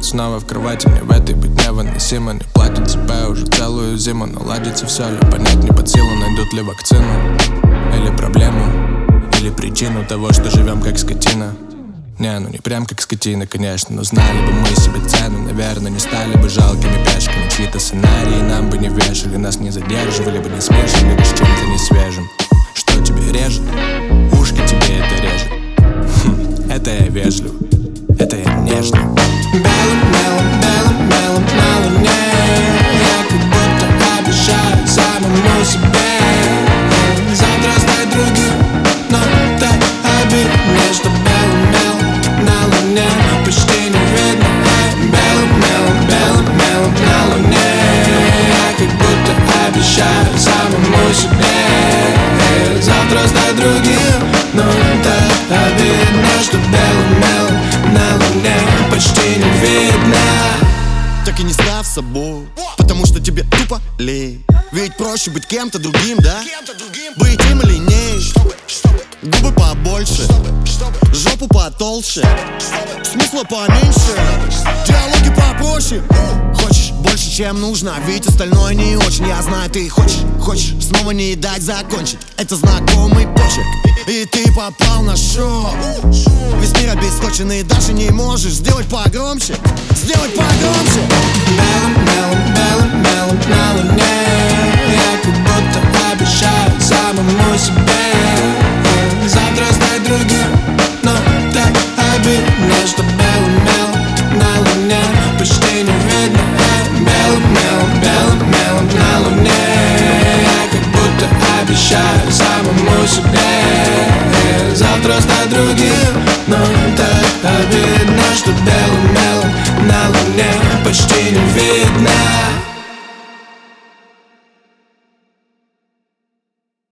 ты снова в кровати. Мне в этой быть невыносимо. Не платят тебя уже целую зиму. Наладится все ли, понять не под силу. Найдут ли вакцину или проблему, или причину того, что живем как скотина. Не, ну не прям как скотина, конечно, но знали бы мы себе цену. Наверное, не стали бы жалкими пешками. Чьи-то сценарии нам бы не вешали, нас не задерживали бы, не смешивали бы с чем-то несвежим. Что тебе режет? Ушки тебе это режет. Это я вежлив, это я нежный. Белым, белым, белым, белым на луне. Я как будто обещаю самому себе завтра стать другим, но так обидно, что белым, белым на луне почти не видно. Белым, белым, белым, белым на луне. Я как будто обещаю самому себе завтра стать другим, но так обидно, что белым, белым на луне почти не видно. Так и не став собой, потому что тебе тупо лень. Ведь проще быть кем-то другим, да? Быть им или ней. Губы побольше, жопу потолще, смысла поменьше, диалоги попроще. Хочешь больше, чем нужно, ведь остальное не очень. Я знаю, ты хочешь снова не дать закончить. Это знакомый почерк, и ты попал на шоу. Весь мир обескочен, и даже не можешь сделать погромче. Сделать погромче. Белым, белым, белым, белым на луне.